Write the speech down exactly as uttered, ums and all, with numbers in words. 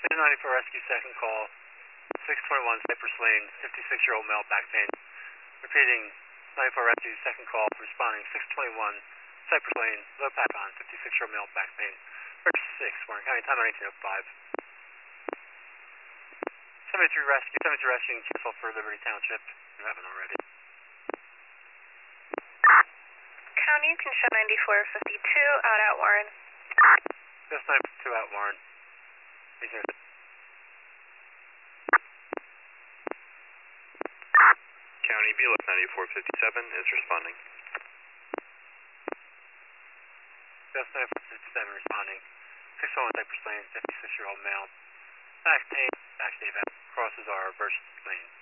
ninety-four Rescue, second call, six twenty-one Cypress Lane, fifty-six-year-old male, back pain. Repeating, ninety-four Rescue, second call, responding, six twenty-one Cypress Lane, low pack on, fifty-six-year-old male, back pain. First six, Warren County, time on eighteen oh five. seventy-three Rescue, seventy-three Rescue, cancel for Liberty Township, if you haven't already. County, you can show ninety-four fifty-two, out at Warren. Just ninety-two out Warren. County, B L S ninety-four fifty-seven is responding. Just ninety-four fifty-seven responding. six oh one Cypress Lane, fifty-six-year-old male. Back pain, back Dave crosses our reverse lane.